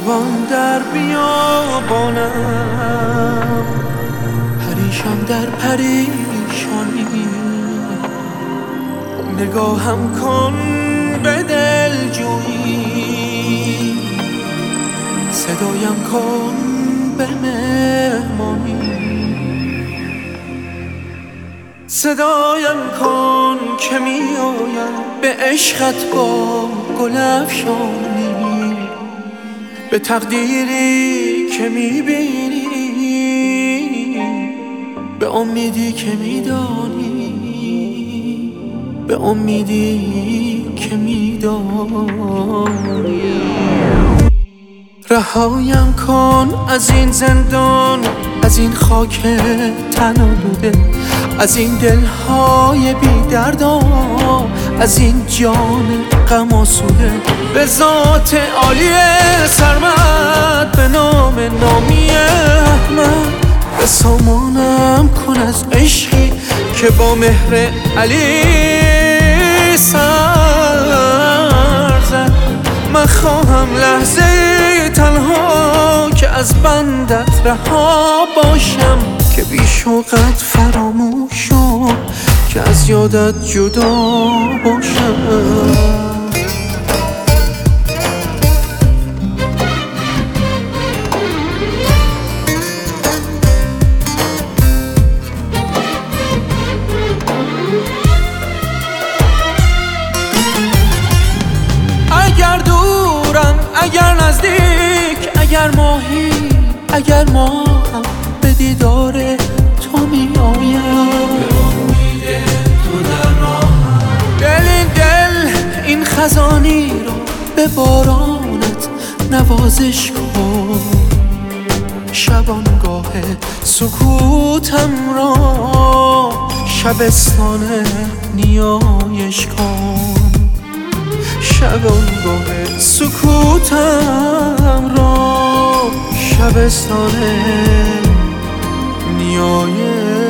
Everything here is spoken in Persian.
شبان در بیابانم، پریشان در پریشانی، نگاهم کن به دلجویی، صدایم کن به مهمانی، صدایم کن که می آیم به عشقت با گل افشانی، به تقدیری که می بینی، به امیدی که می دانی، به امیدی که می دانی. رهایم کن از این زندان، از این خاک تن آلوده، از این دلهای بی دردا، از این جان غم آسوده. به ذات عالی سرمد، به نام نامی احمد، به سامانم کن از عشقی که با مهر علی سر زد. من خواهم لحظه تنها که از بندت رها باشم، که بی شوقت فراموش شد، که از یادت جدا باشم. اگر دورم، اگر نزدیک، اگر ماهی، اگر ماهم، به دیدار تو می آیم، به امید تو در راهم. دل این خزانی رو به بارانت نوازش کن، شبانگاه سکوتم را شبستان نیایش کن، شبانگاه سکوتم را شبستان نیایش